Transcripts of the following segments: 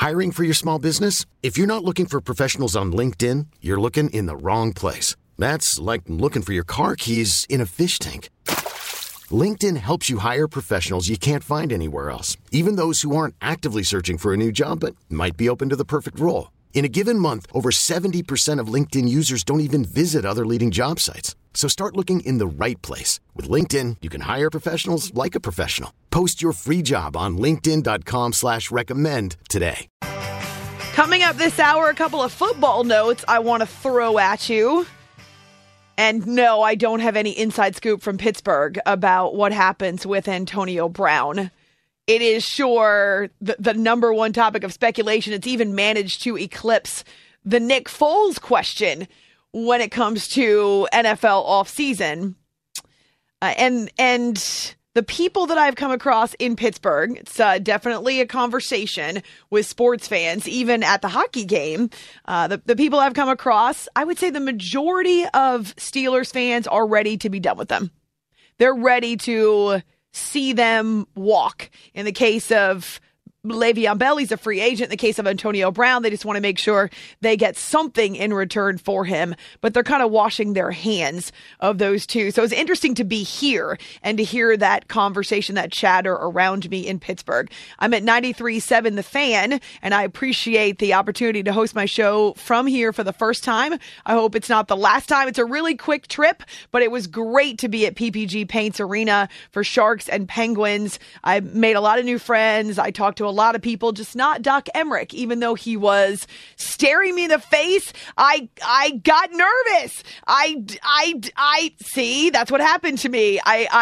Hiring for your small business? If you're not looking for professionals on LinkedIn, you're looking in the wrong place. That's like looking for your car keys in a fish tank. LinkedIn helps you hire professionals you can't find anywhere else, even those who aren't actively searching for a new job but might be open to the perfect role. In a given month, over 70% of LinkedIn users don't even visit other leading job sites. So start looking in the right place. With LinkedIn, you can hire professionals like a professional. Post your free job on linkedin.com/recommend today. Coming up this hour, a couple of football notes I want to throw at you. And no, I don't have any inside scoop from Pittsburgh about what happens with Antonio Brown. It is sure the number one topic of speculation. It's even managed to eclipse the Nick Foles question when it comes to NFL offseason. And the people that I've come across in Pittsburgh, it's definitely a conversation with sports fans, even at the hockey game. The people I've come across, I would say the majority of Steelers fans are ready to be done with them. They're ready to see them walk. In the case of Le'Veon Bell, he's a free agent. In the case of Antonio Brown, they just want to make sure they get something in return for him, but they're kind of washing their hands of those two. So it's interesting to be here and to hear that conversation, that chatter around me in Pittsburgh. I'm at 93.7 The Fan, and I appreciate the opportunity to host my show from here for the first time. I hope it's not the last time. It's a really quick trip, but it was great to be at PPG Paints Arena for Sharks and Penguins. I made a lot of new friends. I talked to a lot of people, just not Doc Emmerich, even though he was staring me in the face. I got nervous. I see, that's what happened to me.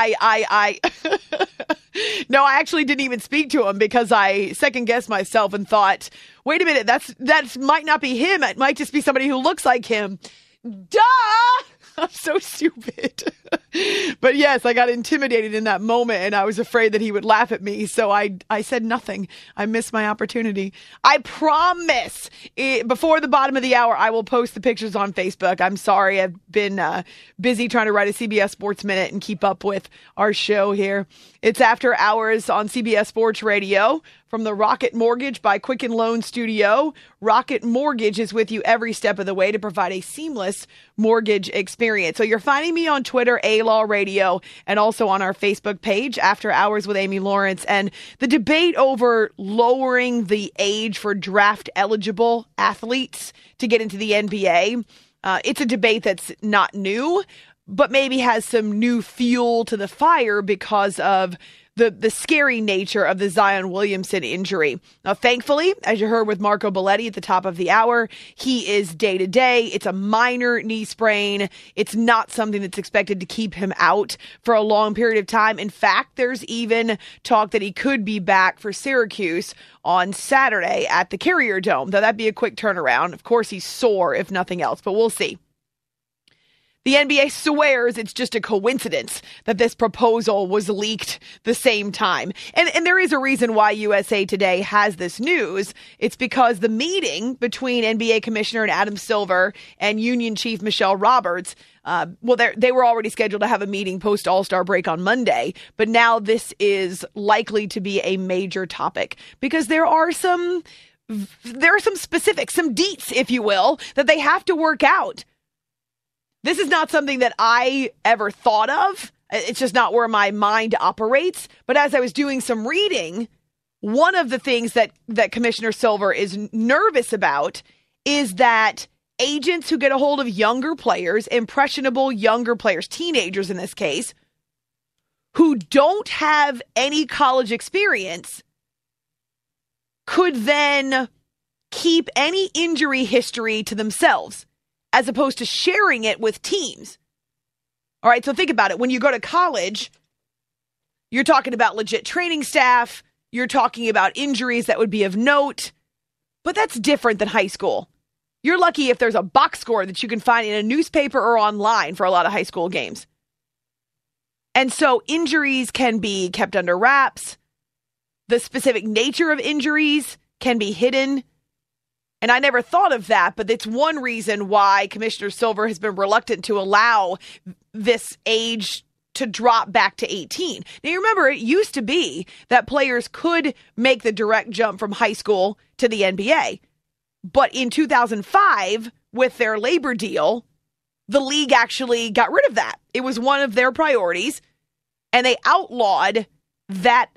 No, I actually didn't even speak to him because I second guessed myself and thought, wait a minute, that might not be him. It might just be somebody who looks like him. Duh! I'm so stupid. But yes, I got intimidated in that moment and I was afraid that he would laugh at me. So I said nothing. I missed my opportunity. I promise before the bottom of the hour, I will post the pictures on Facebook. I'm sorry. I've been busy trying to write a CBS Sports Minute and keep up with our show here. It's After Hours on CBS Sports Radio from the Rocket Mortgage by Quicken Loan Studio. Rocket Mortgage is with you every step of the way to provide a seamless mortgage experience. So you're finding me on Twitter, A-Law Radio, and also on our Facebook page, After Hours with Amy Lawrence. And the debate over lowering the age for draft-eligible athletes to get into the NBA, it's a debate that's not new, but maybe has some new fuel to the fire because of the scary nature of the Zion Williamson injury. Now, thankfully, as you heard with Marco Belletti at the top of the hour, he is day-to-day. It's a minor knee sprain. It's not something that's expected to keep him out for a long period of time. In fact, there's even talk that he could be back for Syracuse on Saturday at the Carrier Dome. Now, that'd be a quick turnaround. Of course, he's sore, if nothing else, but we'll see. The NBA swears it's just a coincidence that this proposal was leaked the same time. And there is a reason why USA Today has this news. It's because the meeting between NBA Commissioner Adam Silver and Union Chief Michelle Roberts, they were already scheduled to have a meeting post All-Star break on Monday, but now this is likely to be a major topic because there are some specifics, some deets, if you will, that they have to work out. This is not something that I ever thought of. It's just not where my mind operates. But as I was doing some reading, one of the things that Commissioner Silver is nervous about is that agents who get a hold of younger players, impressionable younger players, teenagers in this case, who don't have any college experience, could then keep any injury history to themselves, as opposed to sharing it with teams. All right, so think about it. When you go to college, you're talking about legit training staff. You're talking about injuries that would be of note. But that's different than high school. You're lucky if there's a box score that you can find in a newspaper or online for a lot of high school games. And so injuries can be kept under wraps. The specific nature of injuries can be hidden. And I never thought of that, but it's one reason why Commissioner Silver has been reluctant to allow this age to drop back to 18. Now, you remember, it used to be that players could make the direct jump from high school to the NBA. But in 2005, with their labor deal, the league actually got rid of that. It was one of their priorities, and they outlawed that.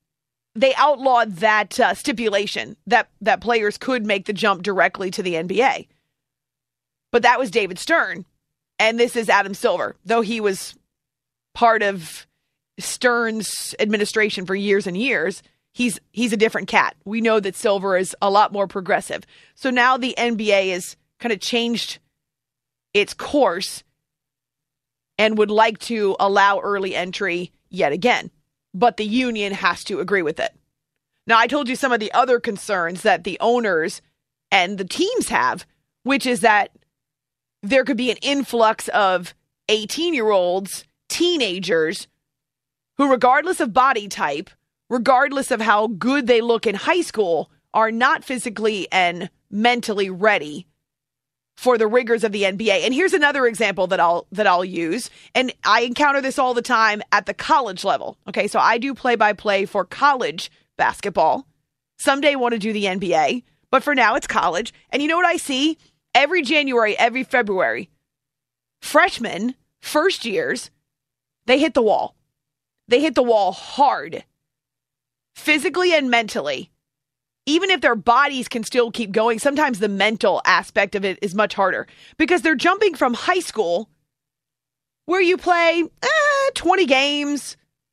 Stipulation that players could make the jump directly to the NBA. But that was David Stern, and this is Adam Silver, though he was part of Stern's administration for years and years. He's a different cat. We know that Silver is a lot more progressive. So now the NBA has kind of changed its course and would like to allow early entry yet again. But the union has to agree with it. Now, I told you some of the other concerns that the owners and the teams have, which is that there could be an influx of 18-year-olds, teenagers, who, regardless of body type, regardless of how good they look in high school, are not physically and mentally ready for the rigors of the NBA. And here's another example that I'll use, and I encounter this all the time at the college level. Okay, so I do play-by-play for college basketball. Someday want to do the NBA, but for now it's college. And you know what I see? Every January, every February, freshmen, first years, they hit the wall. They hit the wall hard, physically and mentally. Even if their bodies can still keep going, sometimes the mental aspect of it is much harder because they're jumping from high school where you play 20 games.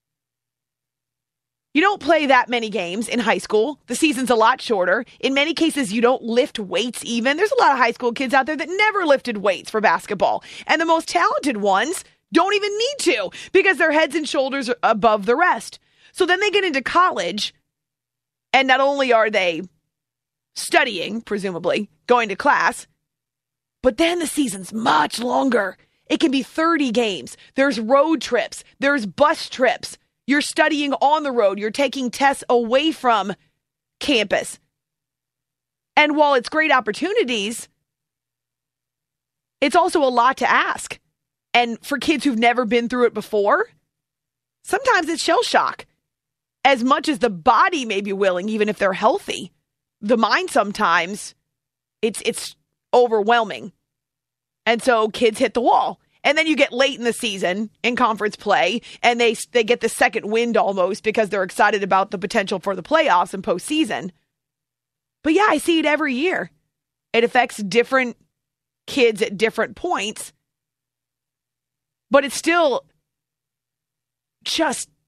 You don't play that many games in high school. The season's a lot shorter. In many cases, you don't lift weights even. There's a lot of high school kids out there that never lifted weights for basketball. And the most talented ones don't even need to because their heads and shoulders are above the rest. So then they get into college. And not only are they studying, presumably, going to class, but then the season's much longer. It can be 30 games. There's road trips. There's bus trips. You're studying on the road. You're taking tests away from campus. And while it's great opportunities, it's also a lot to ask. And for kids who've never been through it before, sometimes it's shell shock. As much as the body may be willing, even if they're healthy, the mind sometimes, it's overwhelming. And so kids hit the wall. And then you get late in the season in conference play, and they get the second wind almost because they're excited about the potential for the playoffs and postseason. But yeah, I see it every year. It affects different kids at different points. But it's still just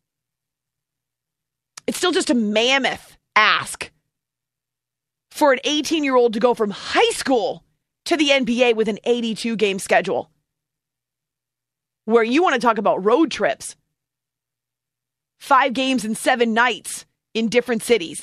a mammoth ask for an 18-year-old to go from high school to the NBA with an 82-game schedule, where you want to talk about road trips, 5 games and 7 nights in different cities.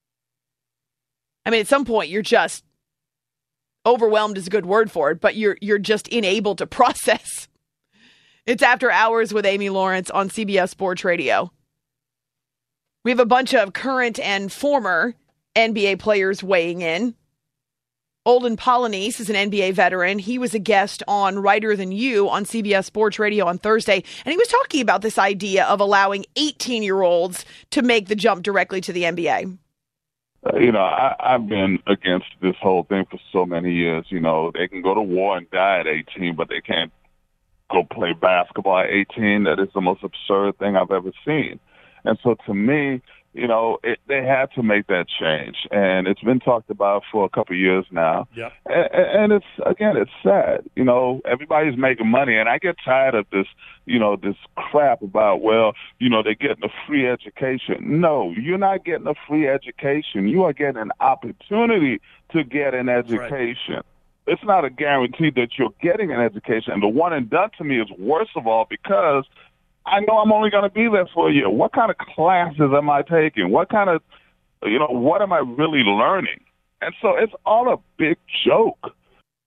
I mean, at some point, you're just overwhelmed is a good word for it, but you're just unable to process. It's After Hours with Amy Lawrence on CBS Sports Radio. We have a bunch of current and former NBA players weighing in. Olden Polynice is an NBA veteran. He was a guest on Writer Than You on CBS Sports Radio on Thursday, and he was talking about this idea of allowing 18-year-olds to make the jump directly to the NBA. I've been against this whole thing for so many years. They can go to war and die at 18, but they can't go play basketball at 18. That is the most absurd thing I've ever seen. And so to me, they had to make that change. And it's been talked about for a couple of years now. Yep. And it's sad. Everybody's making money. And I get tired of this, this crap about, they're getting a free education. No, you're not getting a free education. You are getting an opportunity to get an education. Right. It's not a guarantee that you're getting an education. And the one and done to me is worst of all because I know I'm only going to be there for a year. What kind of classes am I taking? What kind of, what am I really learning? And so it's all a big joke.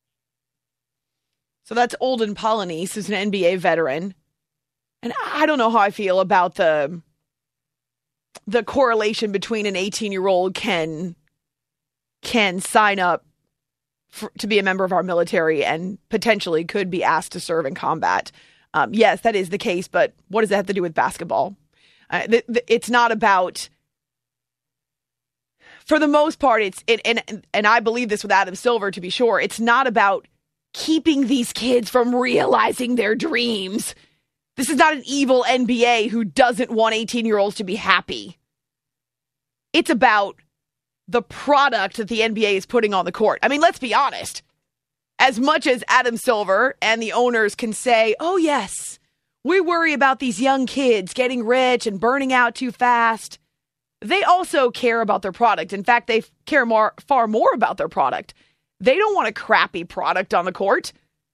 So that's Olden Polynice, who's an NBA veteran. And I don't know how I feel about the correlation between an 18-year-old can sign up to be a member of our military and potentially could be asked to serve in combat. Yes, that is the case, but what does that have to do with basketball? It's not about, for the most part, and I believe this with Adam Silver, to be sure, it's not about keeping these kids from realizing their dreams. This is not an evil NBA who doesn't want 18-year-olds to be happy. It's about the product that the NBA is putting on the court. I mean, let's be honest. As much as Adam Silver and the owners can say, oh, yes, we worry about these young kids getting rich and burning out too fast, they also care about their product. In fact, they care far more about their product. They don't want a crappy product on the court.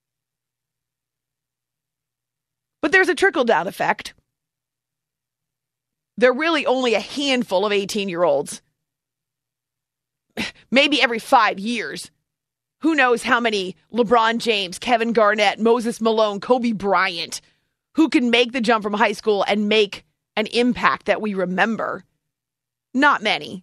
But there's a trickle-down effect. There are really only a handful of 18-year-olds. Maybe every 5 years. Who knows how many LeBron James, Kevin Garnett, Moses Malone, Kobe Bryant, who can make the jump from high school and make an impact that we remember. Not many.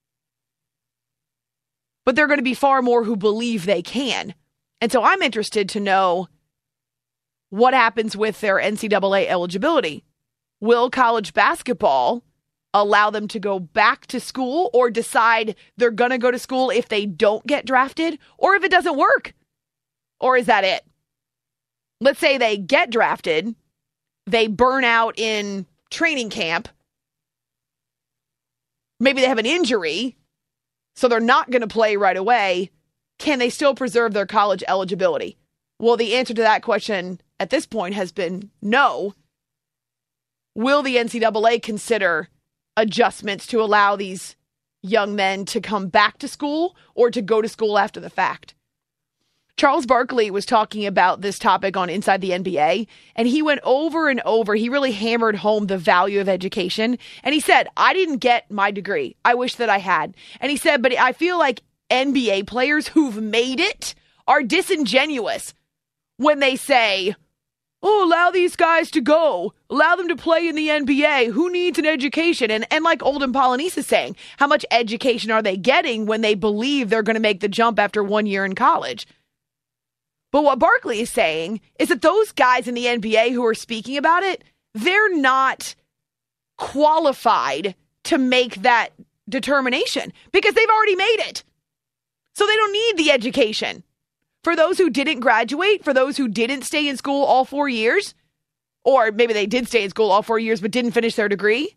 But there are going to be far more who believe they can. And so I'm interested to know what happens with their NCAA eligibility. Will college basketball allow them to go back to school or decide they're going to go to school if they don't get drafted or if it doesn't work? Or is that it? Let's say they get drafted, they burn out in training camp, maybe they have an injury, so they're not going to play right away. Can they still preserve their college eligibility? Well, the answer to that question at this point has been no. Will the NCAA consider adjustments to allow these young men to come back to school or to go to school after the fact? Charles Barkley was talking about this topic on Inside the NBA, and he went over and over. He really hammered home the value of education. And he said, I didn't get my degree. I wish that I had. And he said, but I feel like NBA players who've made it are disingenuous when they say, oh, allow these guys to go. Allow them to play in the NBA. Who needs an education? And like Olden Polynice is saying, how much education are they getting when they believe they're going to make the jump after 1 year in college? But what Barkley is saying is that those guys in the NBA who are speaking about it, they're not qualified to make that determination because they've already made it. So they don't need the education. For those who didn't graduate, for those who didn't stay in school all 4 years, or maybe they did stay in school all 4 years but didn't finish their degree,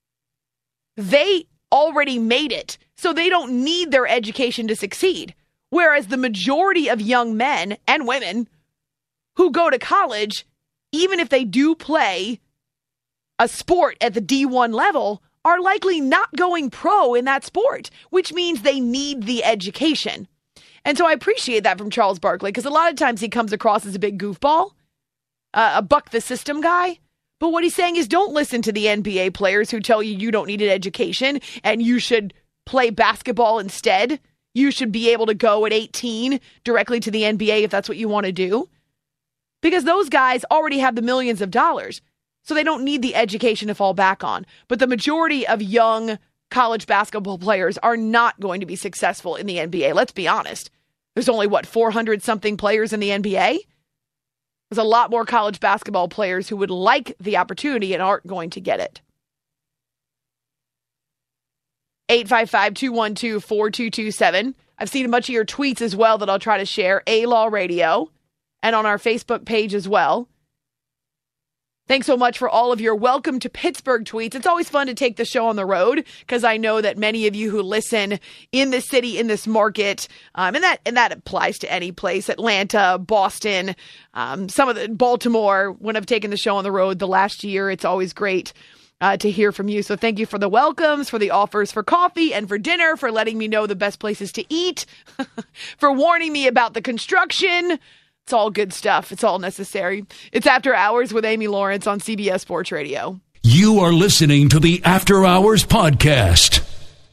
they already made it. So they don't need their education to succeed. Whereas the majority of young men and women who go to college, even if they do play a sport at the D1 level, are likely not going pro in that sport, which means they need the education. And so I appreciate that from Charles Barkley, because a lot of times he comes across as a big goofball, a buck the system guy. But what he's saying is don't listen to the NBA players who tell you you don't need an education and you should play basketball instead. You should be able to go at 18 directly to the NBA if that's what you want to do. Because those guys already have the millions of dollars, so they don't need the education to fall back on. But the majority of young college basketball players are not going to be successful in the NBA. Let's be honest. There's only, 400-something players in the NBA? There's a lot more college basketball players who would like the opportunity and aren't going to get it. 855-212-4227. I've seen a bunch of your tweets as well that I'll try to share. A-Law Radio and on our Facebook page as well. Thanks so much for all of your welcome to Pittsburgh tweets. It's always fun to take the show on the road because I know that many of you who listen in this city, in this market, and that applies to any place, Atlanta, Boston, some of the Baltimore, when I've taken the show on the road the last year, it's always great to hear from you. So thank you for the welcomes, for the offers for coffee and for dinner, for letting me know the best places to eat, for warning me about the construction. It's all good stuff. It's all necessary. It's After Hours with Amy Lawrence on CBS Sports Radio. You are listening to the After Hours podcast.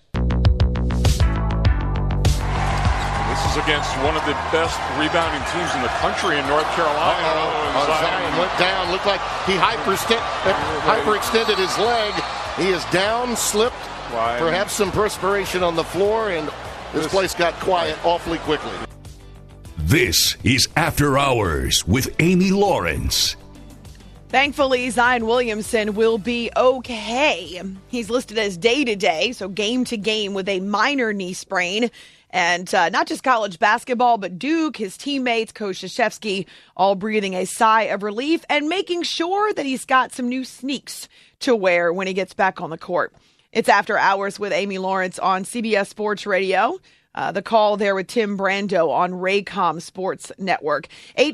This is against one of the best rebounding teams in the country in North Carolina. Zion went down. Looked like he hyperextended his leg. He is down, slipped, perhaps some perspiration on the floor, and this place got quiet awfully quickly. This is After Hours with Amy Lawrence. Thankfully, Zion Williamson will be okay. He's listed as day-to-day, so game-to-game with a minor knee sprain. And not just college basketball, but Duke, his teammates, Coach Krzyzewski, all breathing a sigh of relief and making sure that he's got some new sneaks to wear when he gets back on the court. It's After Hours with Amy Lawrence on CBS Sports Radio. The call there with Tim Brando on Raycom Sports Network.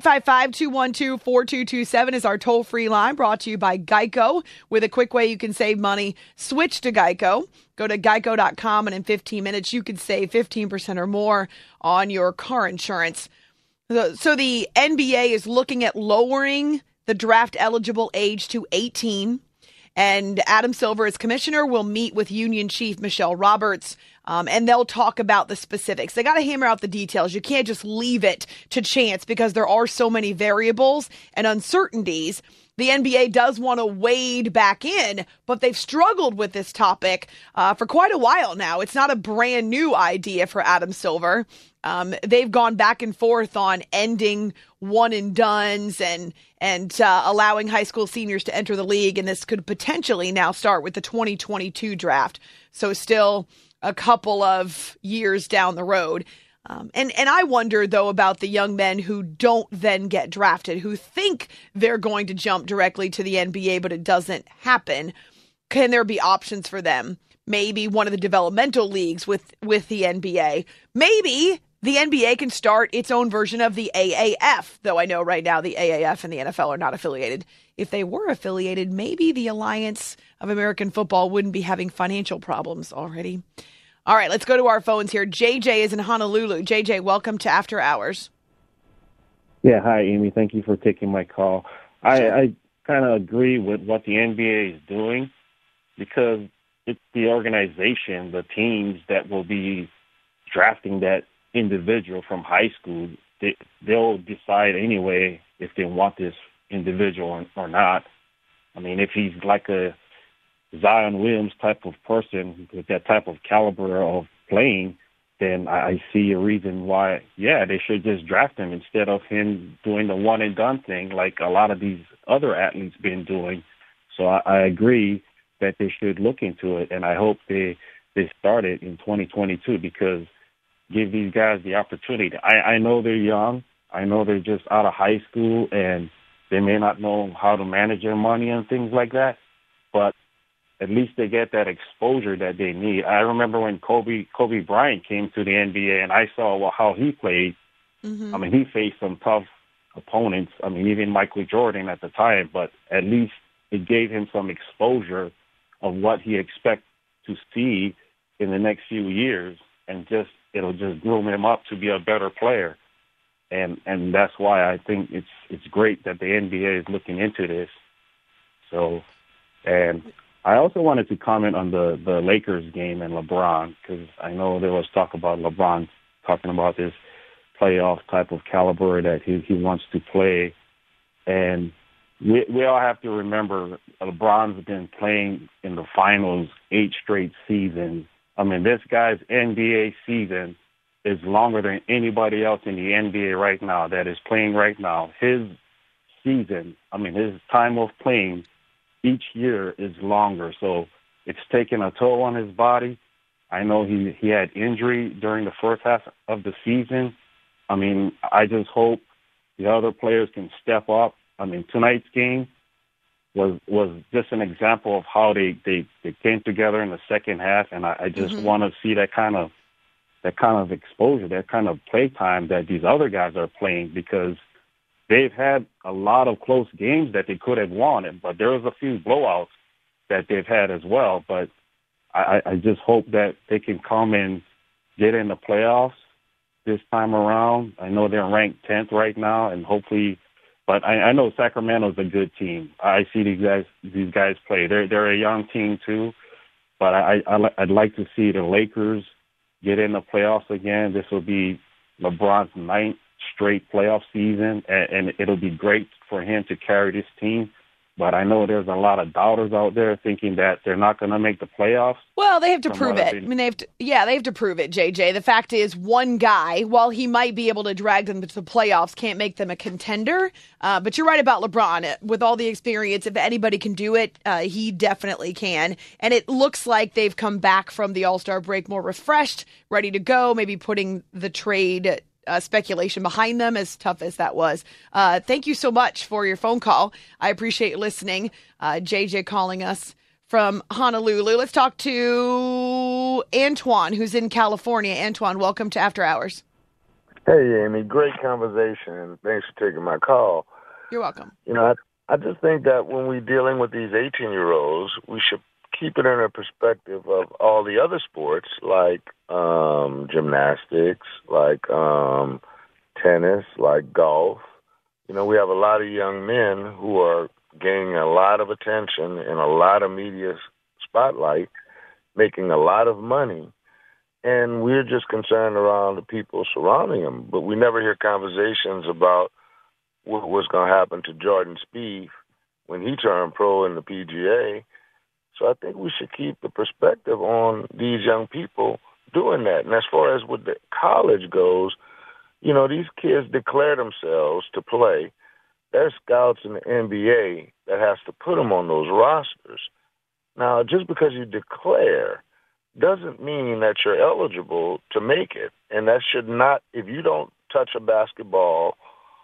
855-212-4227 is our toll-free line, brought to you by Geico. With a quick way you can save money, switch to Geico. Go to geico.com, and in 15 minutes you can save 15% or more on your car insurance. So the NBA is looking at lowering the draft-eligible age to 18. And Adam Silver, as commissioner, will meet with union chief Michelle Roberts, and they'll talk about the specifics. They got to hammer out the details. You can't just leave it to chance because there are so many variables and uncertainties. The NBA does want to wade back in, but they've struggled with this topic for quite a while now. It's not a brand new idea for Adam Silver. They've gone back and forth on ending one and dones and allowing high school seniors to enter the league. And this could potentially now start with the 2022 draft. So still a couple of years down the road. And I wonder, though, about the young men who don't then get drafted, who think they're going to jump directly to the NBA, but it doesn't happen. Can there be options for them? Maybe one of the developmental leagues with the NBA. Maybe the NBA can start its own version of the AAF, though I know right now the AAF and the NFL are not affiliated. If they were affiliated, maybe the Alliance of American Football wouldn't be having financial problems already. All right, let's go to our phones here. JJ is in Honolulu. JJ, welcome to After Hours. Yeah, hi, Amy. Thank you for taking my call. Sure. I kind of agree with what the NBA is doing because it's the organization, the teams that will be drafting that individual from high school. They'll decide anyway if they want this individual or not. I mean, if he's like a Zion Williams type of person with that type of caliber of playing, then I see a reason why, they should just draft him instead of him doing the one-and-done thing like a lot of these other athletes been doing. So I agree that they should look into it, and I hope they start it in 2022 because give these guys the opportunity. I know they're young. I know they're just out of high school, and they may not know how to manage their money and things like that, but at least they get that exposure that they need. I remember when Kobe Bryant came to the NBA and I saw how he played. Mm-hmm. I mean, he faced some tough opponents. I mean, even Michael Jordan at the time, but at least it gave him some exposure of what he expects to see in the next few years, and it'll just groom him up to be a better player. And that's why I think it's great that the NBA is looking into this. So, and I also wanted to comment on the Lakers game and LeBron, because I know there was talk about LeBron talking about this playoff type of caliber that he wants to play. And we all have to remember LeBron's been playing in the finals 8 straight seasons. I mean, this guy's NBA season is longer than anybody else in the NBA right now that is playing right now. His season, I mean, his time of playing each year is longer, so it's taking a toll on his body. I know he had injury during the first half of the season. I mean, I just hope the other players can step up. I mean, tonight's game was just an example of how they came together in the second half, and I just want to see that kind of exposure, that kind of play time that these other guys are playing, because they've had a lot of close games that they could have won, but there was a few blowouts that they've had as well. But I just hope that they can come and get in the playoffs this time around. I know they're ranked 10th right now, and hopefully, but I know Sacramento's a good team. I see these guys play. They're a young team too, but I'd like to see the Lakers get in the playoffs again. This will be LeBron's 9th straight playoff season, and it'll be great for him to carry this team. But I know there's a lot of doubters out there thinking that they're not going to make the playoffs. Well, they have to prove it. I mean, they have to prove it, JJ. The fact is, one guy, while he might be able to drag them to the playoffs, can't make them a contender. But you're right about LeBron. With all the experience, if anybody can do it, he definitely can. And it looks like they've come back from the All-Star break more refreshed, ready to go, maybe putting the trade speculation behind them, as tough as that was. Thank you so much for your phone call. I appreciate you listening. JJ calling us from Honolulu. Let's talk to Antoine, who's in California. Antoine, welcome to After Hours. Hey, Amy. Great conversation, and thanks for taking my call. You're welcome. You know, I just think that when we're dealing with these 18-year-olds, we should keep it in a perspective of all the other sports, like gymnastics, like tennis, like golf. You know, we have a lot of young men who are gaining a lot of attention and a lot of media spotlight, making a lot of money, and we're just concerned around the people surrounding them. But we never hear conversations about what was going to happen to Jordan Spieth when he turned pro in the PGA. So I think we should keep the perspective on these young people doing that. And as far as with the college goes, you know, these kids declare themselves to play. There's scouts in the NBA that has to put them on those rosters. Now, just because you declare doesn't mean that you're eligible to make it. And that should not, if you don't touch a basketball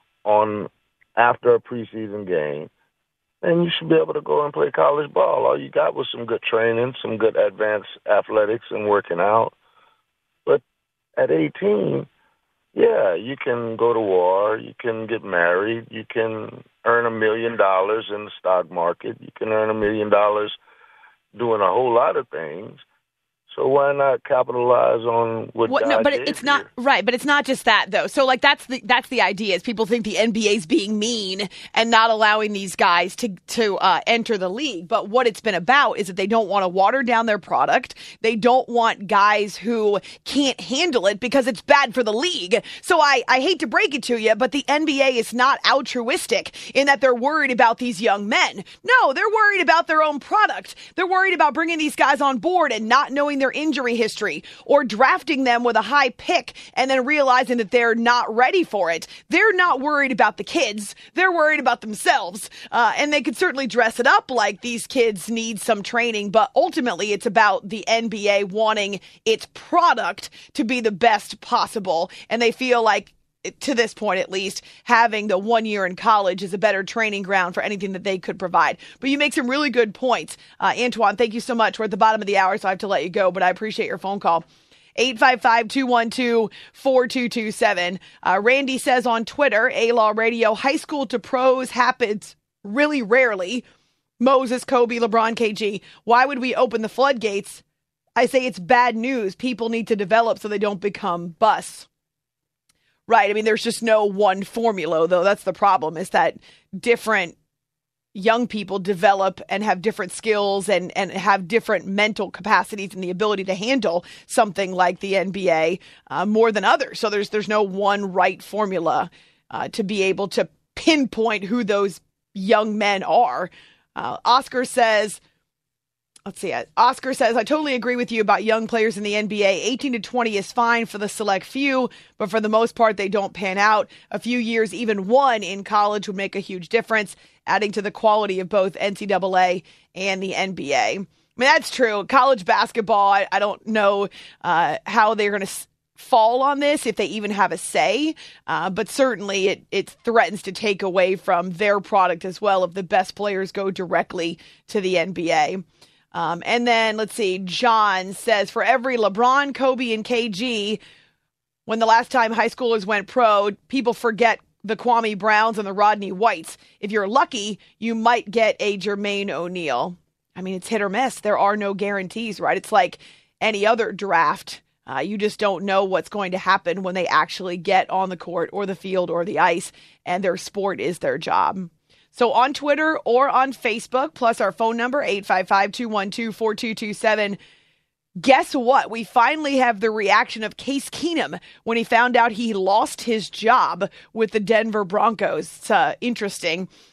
after a preseason game, then you should be able to go and play college ball. All you got was some good training, some good advanced athletics and working out. But at 18, yeah, you can go to war, you can get married, you can earn $1 million in the stock market, you can earn $1 million doing a whole lot of things. So why not capitalize on what God No, but gave it's not you? right. But it's not just that, though. So, like, that's the idea. Is people think the NBA's being mean and not allowing these guys to enter the league. But what it's been about is that they don't want to water down their product. They don't want guys who can't handle it because it's bad for the league. So I hate to break it to you, but the NBA is not altruistic in that they're worried about these young men. No, they're worried about their own product. They're worried about bringing these guys on board and not knowing their injury history, or drafting them with a high pick and then realizing that they're not ready for it. They're not worried about the kids. They're worried about themselves. And they could certainly dress it up like these kids need some training, but ultimately it's about the NBA wanting its product to be the best possible. And they feel like, to this point at least, having the 1 year in college is a better training ground for anything that they could provide. But you make some really good points. Antoine, thank you so much. We're at the bottom of the hour, so I have to let you go, but I appreciate your phone call. 855-212-4227. Randy says on Twitter, A-Law Radio, high school to pros happens really rarely. Moses, Kobe, LeBron, KG. Why would we open the floodgates? I say it's bad news. People need to develop so they don't become busts. Right. I mean, there's just no one formula, though. That's the problem, is that different young people develop and have different skills and have different mental capacities and the ability to handle something like the NBA more than others. So there's no one right formula to be able to pinpoint who those young men are. Oscar says, I totally agree with you about young players in the NBA. 18 to 20 is fine for the select few, but for the most part, they don't pan out. A few years, even one in college, would make a huge difference, adding to the quality of both NCAA and the NBA. I mean, that's true. College basketball, I don't know how they're going to fall on this, if they even have a say, but certainly it threatens to take away from their product as well if the best players go directly to the NBA. And then, let's see, John says, for every LeBron, Kobe, and KG, when the last time high schoolers went pro, people forget the Kwame Browns and the Rodney Whites. If you're lucky, you might get a Jermaine O'Neal. I mean, it's hit or miss. There are no guarantees, right? It's like any other draft. You just don't know what's going to happen when they actually get on the court or the field or the ice, and their sport is their job. So on Twitter or on Facebook, plus our phone number, 855-212-4227. Guess what? We finally have the reaction of Case Keenum when he found out he lost his job with the Denver Broncos. It's interesting.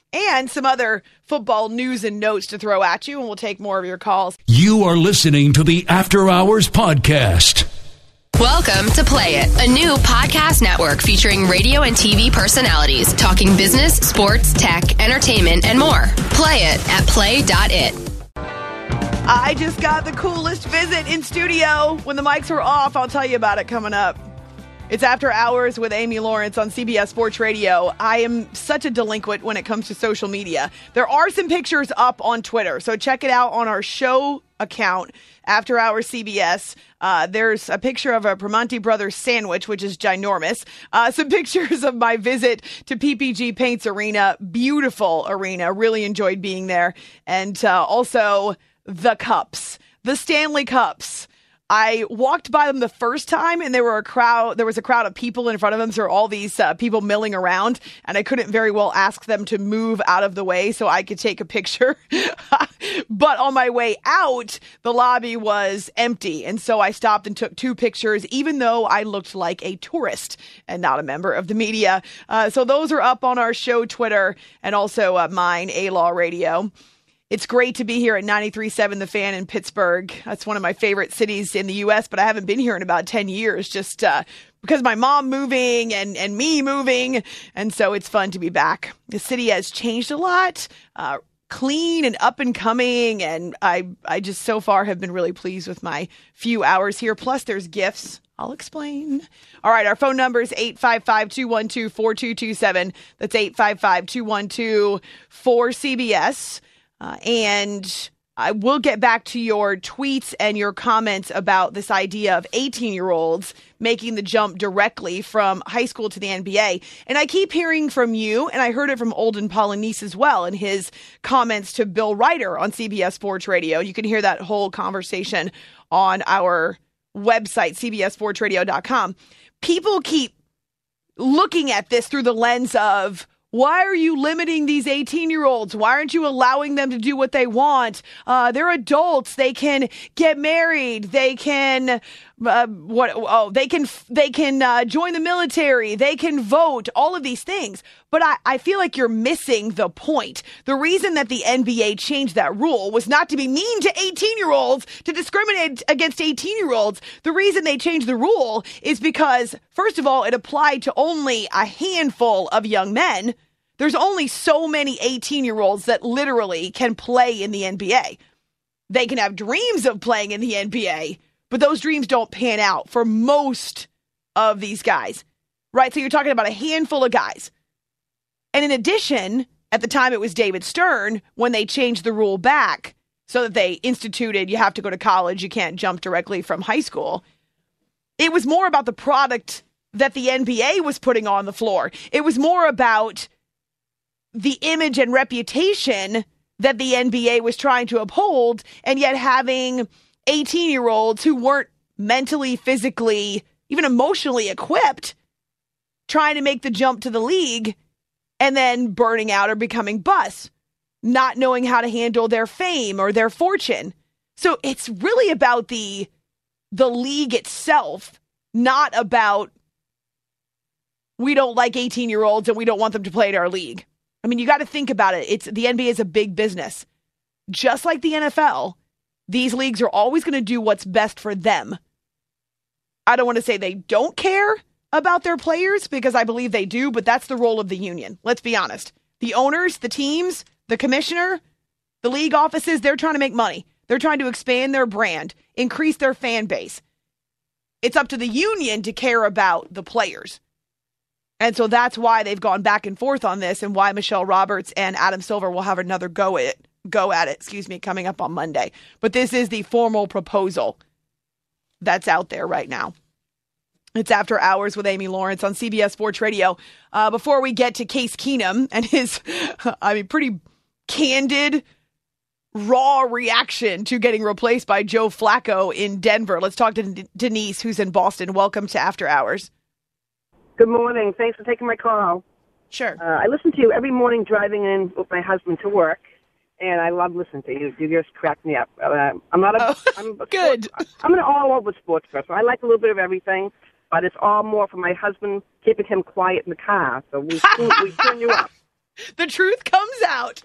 and some other football news and notes to throw at you, and we'll take more of your calls. You are listening to the After Hours Podcast. Welcome to Play It, a new podcast network featuring radio and TV personalities talking business, sports, tech, entertainment, and more. Play it at play.it. I just got the coolest visit in studio. When the mics are off, I'll tell you about it coming up. It's After Hours with Amy Lawrence on CBS Sports Radio. I am such a delinquent when it comes to social media. There are some pictures up on Twitter, so check it out on our show account, After Hours CBS. There's a picture of a Primanti Brothers sandwich, which is ginormous. Some pictures of my visit to PPG Paints Arena. Beautiful arena. Really enjoyed being there. And also the cups, the Stanley Cups. I walked by them the first time, and there was a crowd of people in front of them. So there were all these people milling around, and I couldn't very well ask them to move out of the way so I could take a picture. But on my way out, the lobby was empty, and so I stopped and took 2 pictures, even though I looked like a tourist and not a member of the media. So those are up on our show Twitter and also mine, A-Law Radio. It's great to be here at 93.7 The Fan in Pittsburgh. That's one of my favorite cities in the U.S., but I haven't been here in about 10 years just because my mom moving and me moving, and so it's fun to be back. The city has changed a lot, clean and up and coming, and I just so far have been really pleased with my few hours here. Plus, there's gifts. I'll explain. All right, our phone number is 855-212-4227. That's 855-212-4CBS. And I will get back to your tweets and your comments about this idea of 18-year-olds making the jump directly from high school to the NBA. And I keep hearing from you, and I heard it from Olden Polynice as well in his comments to Bill Ryder on CBS Sports Radio. You can hear that whole conversation on our website, cbssportsradio.com. People keep looking at this through the lens of, why are you limiting these 18-year-olds? Why aren't you allowing them to do what they want? They're adults. They can get married. They can they can join the military. They can vote. All of these things. But I feel like you're missing the point. The reason that the NBA changed that rule was not to be mean to 18-year-olds, to discriminate against 18-year-olds. The reason they changed the rule is because, first of all, it applied to only a handful of young men. There's only so many 18-year-olds that literally can play in the NBA. They can have dreams of playing in the NBA, but those dreams don't pan out for most of these guys, right? So you're talking about a handful of guys. And in addition, at the time it was David Stern, when they changed the rule back so that they instituted you have to go to college, you can't jump directly from high school, it was more about the product that the NBA was putting on the floor. It was more about the image and reputation that the NBA was trying to uphold, and yet having 18-year-olds who weren't mentally, physically, even emotionally equipped trying to make the jump to the league and then burning out or becoming busts, not knowing how to handle their fame or their fortune. So it's really about the league itself, not about we don't like 18-year-olds and we don't want them to play in our league. I mean, you got to think about it. The NBA is a big business. Just like the NFL, these leagues are always going to do what's best for them. I don't want to say they don't care about their players, because I believe they do, but that's the role of the union. Let's be honest. The owners, the teams, the commissioner, the league offices, they're trying to make money. They're trying to expand their brand, increase their fan base. It's up to the union to care about the players. And so that's why they've gone back and forth on this, and why Michelle Roberts and Adam Silver will have another go at it, coming up on Monday. But this is the formal proposal that's out there right now. It's After Hours with Amy Lawrence on CBS Sports Radio. Before we get to Case Keenum and his, pretty candid, raw reaction to getting replaced by Joe Flacco in Denver, let's talk to Denise, who's in Boston. Welcome to After Hours. Good morning. Thanks for taking my call. Sure. I listen to you every morning driving in with my husband to work, and I love listening to you. You just crack me up. I'm good. I'm an all-over sports person. I like a little bit of everything, but it's all more for my husband, keeping him quiet in the car. So we turn you up. The truth comes out.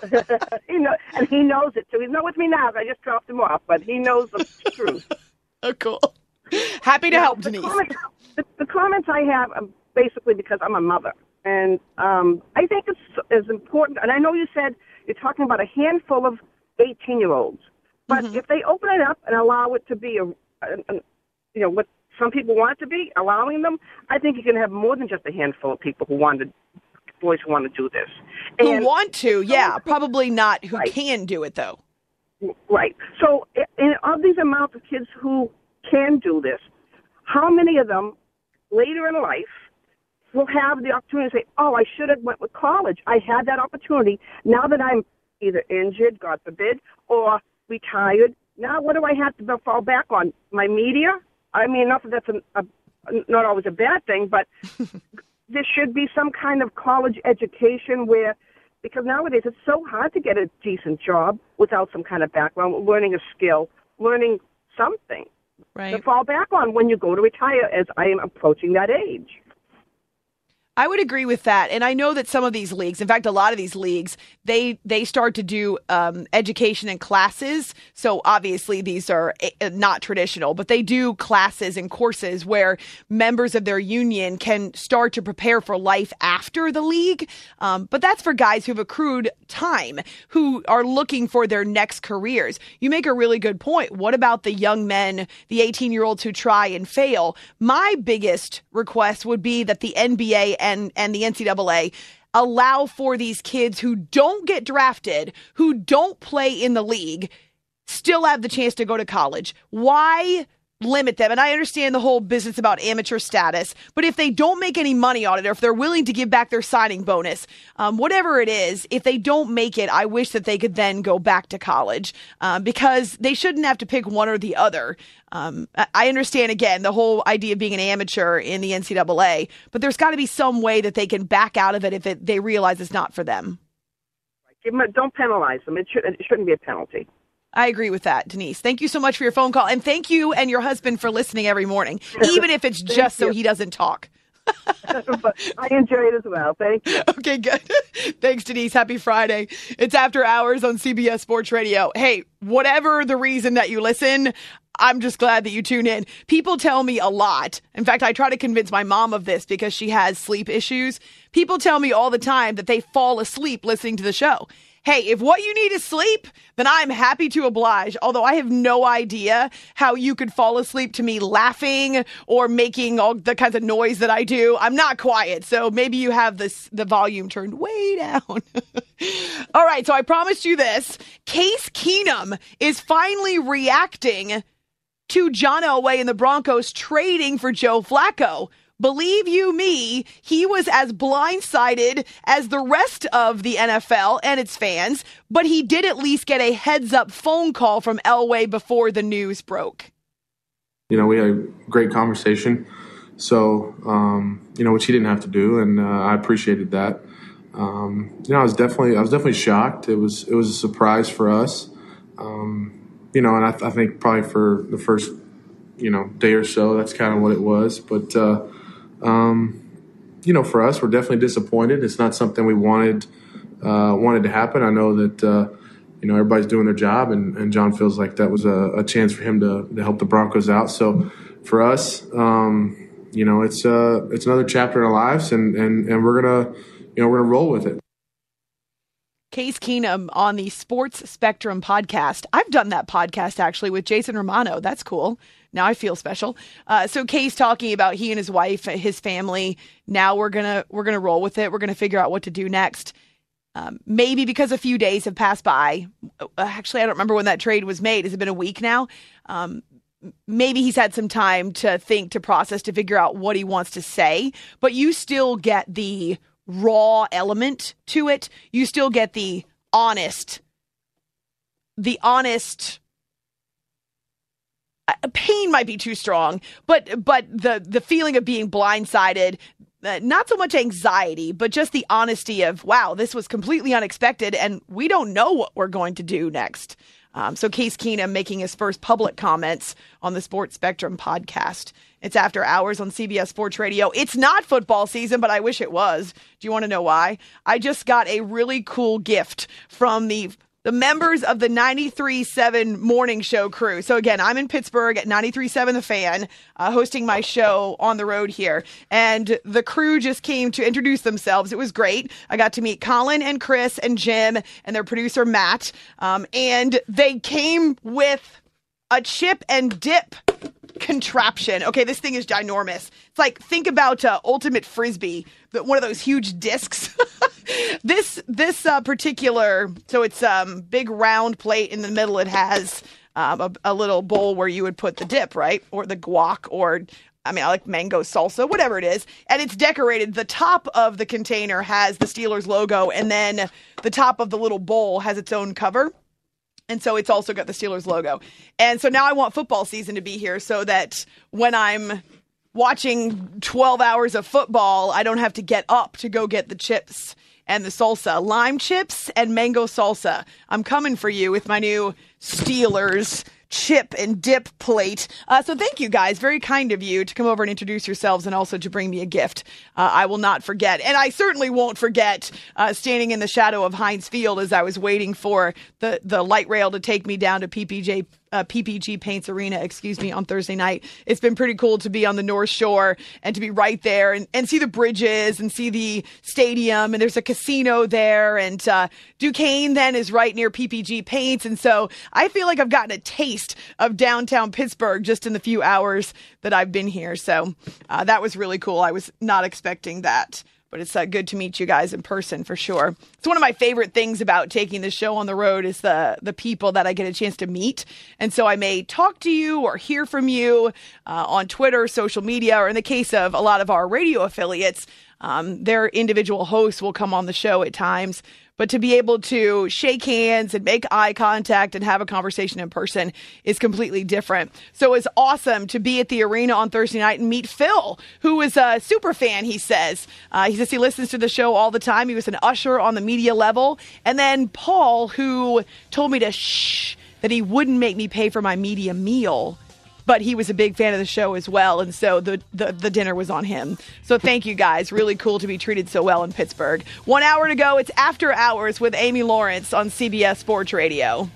And he knows it too. He's not with me now. I just dropped him off, but he knows the truth. Oh, cool. Happy to help, Denise. The comments I have are basically because I'm a mother. And I think it's important. And I know you said you're talking about a handful of 18-year-olds. But if they open it up and allow it to be, what some people want it to be, allowing them, I think you can have more than just a handful of people boys who want to do this. Who want to, yeah. Probably not who can do it, though. Right. So of these amounts of kids who can do this, how many of them later in life will have the opportunity to say, oh, I should have went with college. I had that opportunity. Now that I'm either injured, God forbid, or retired, now what do I have to fall back on? My media? I mean, not that that's not always a bad thing, but there should be some kind of college education because nowadays it's so hard to get a decent job without some kind of background, learning a skill, learning something to fall back on when you go to retire, as I am approaching that age. I would agree with that. And I know that some of these leagues, in fact, a lot of these leagues, they start to do education and classes. So obviously these are not traditional, but they do classes and courses where members of their union can start to prepare for life after the league. But that's for guys who've accrued time, who are looking for their next careers. You make a really good point. What about the young men, the 18-year-olds who try and fail? My biggest request would be that the NBA and the NCAA allow for these kids who don't get drafted, who don't play in the league, still have the chance to go to college. Why limit them? And I understand the whole business about amateur status, but if they don't make any money on it, or if they're willing to give back their signing bonus, whatever it is, if they don't make it, I wish that they could then go back to college because they shouldn't have to pick one or the other. I understand, again, the whole idea of being an amateur in the NCAA, but there's got to be some way that they can back out of it if they realize it's not for them. Don't penalize them. It shouldn't be a penalty. I agree with that, Denise. Thank you so much for your phone call. And thank you and your husband for listening every morning, even if it's just so he doesn't talk. I enjoy it as well. Thank you. Okay, good. Thanks, Denise. Happy Friday. It's After Hours on CBS Sports Radio. Hey, whatever the reason that you listen, I'm just glad that you tune in. People tell me a lot. In fact, I try to convince my mom of this because she has sleep issues. People tell me all the time that they fall asleep listening to the show. Hey, if what you need is sleep, then I'm happy to oblige. Although I have no idea how you could fall asleep to me laughing or making all the kinds of noise that I do. I'm not quiet, so maybe you have the volume turned way down. All right, so I promised you this. Case Keenum is finally reacting to John Elway and the Broncos trading for Joe Flacco. Believe you me, he was as blindsided as the rest of the NFL and its fans, but he did at least get a heads-up phone call from Elway before the news broke. We had a great conversation, so, which he didn't have to do, and I appreciated that. I was definitely shocked. It was a surprise for us, and I think probably for the first, day or so, that's kind of what it was, but for us, we're definitely disappointed. It's not something we wanted to happen. I know that, everybody's doing their job, and John feels like that was a chance for him to help the Broncos out. So for us, it's another chapter in our lives, and we're gonna roll with it. Case Keenum on the Sports Spectrum podcast. I've done that podcast actually with Jason Romano. That's cool. Now I feel special. So Case talking about he and his wife, his family. Now we're gonna roll with it. We're gonna figure out what to do next. Maybe because a few days have passed by. Actually, I don't remember when that trade was made. Has it been a week now? Maybe he's had some time to think, to process, to figure out what he wants to say. But you still get the raw element to it. You still get the honest. Pain might be too strong, but the feeling of being blindsided, not so much anxiety, but just the honesty of, wow, this was completely unexpected and we don't know what we're going to do next. So Case Keenum making his first public comments on the Sports Spectrum podcast. It's After Hours on CBS Sports Radio. It's not football season, but I wish it was. Do you want to know why? I just got a really cool gift from the members of the 93.7 morning show crew. So again, I'm in Pittsburgh at 93.7 The Fan, hosting my show on the road here. And the crew just came to introduce themselves. It was great. I got to meet Colin and Chris and Jim and their producer, Matt. And they came with a chip and dip contraption. Okay, this thing is ginormous. It's like, think about Ultimate Frisbee, one of those huge discs. This particular, so it's big round plate in the middle. It has a little bowl where you would put the dip, right? Or the guac, or I like mango salsa, whatever it is. And it's decorated. The top of the container has the Steelers logo, and then the top of the little bowl has its own cover. And so it's also got the Steelers logo. And so now I want football season to be here so that when I'm watching 12 hours of football, I don't have to get up to go get the chips and the salsa. Lime chips and mango salsa. I'm coming for you with my new Steelers chip and dip plate. So thank you guys. Very kind of you to come over and introduce yourselves and also to bring me a gift. I will not forget. And I certainly won't forget standing in the shadow of Heinz Field as I was waiting for the light rail to take me down to PPG Paints Arena, on Thursday night. It's been pretty cool to be on the North Shore and to be right there and see the bridges and see the stadium. And there's a casino there. And Duquesne then is right near PPG Paints. And so I feel like I've gotten a taste of downtown Pittsburgh just in the few hours that I've been here. So that was really cool. I was not expecting that. But it's good to meet you guys in person for sure. It's one of my favorite things about taking the show on the road is the people that I get a chance to meet. And so I may talk to you or hear from you on Twitter, social media, or in the case of a lot of our radio affiliates, their individual hosts will come on the show at times. But to be able to shake hands and make eye contact and have a conversation in person is completely different. So it's awesome to be at the arena on Thursday night and meet Phil, who is a super fan, he says. He says he listens to the show all the time. He was an usher on the media level. And then Paul, who told me to shh, that he wouldn't make me pay for my media meal. But he was a big fan of the show as well, and so the dinner was on him. So thank you, guys. Really cool to be treated so well in Pittsburgh. 1 hour to go. It's After Hours with Amy Lawrence on CBS Sports Radio.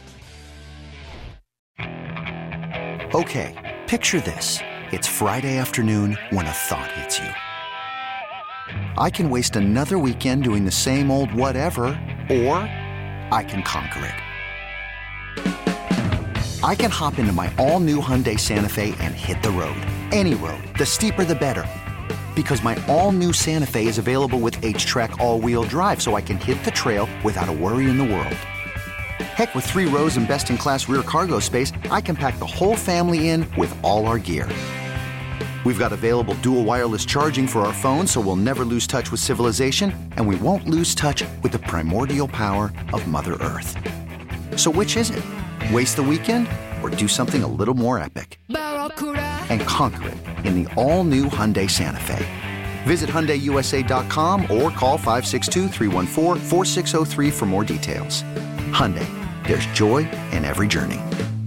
Okay, picture this. It's Friday afternoon when a thought hits you. I can waste another weekend doing the same old whatever, or I can conquer it. I can hop into my all-new Hyundai Santa Fe and hit the road. Any road. The steeper, the better. Because my all-new Santa Fe is available with H-Track all-wheel drive, so I can hit the trail without a worry in the world. Heck, with 3 rows and best-in-class rear cargo space, I can pack the whole family in with all our gear. We've got available dual wireless charging for our phones, so we'll never lose touch with civilization, and we won't lose touch with the primordial power of Mother Earth. So which is it? Waste the weekend or do something a little more epic? And conquer it in the all-new Hyundai Santa Fe. Visit HyundaiUSA.com or call 562-314-4603 for more details. Hyundai, there's joy in every journey.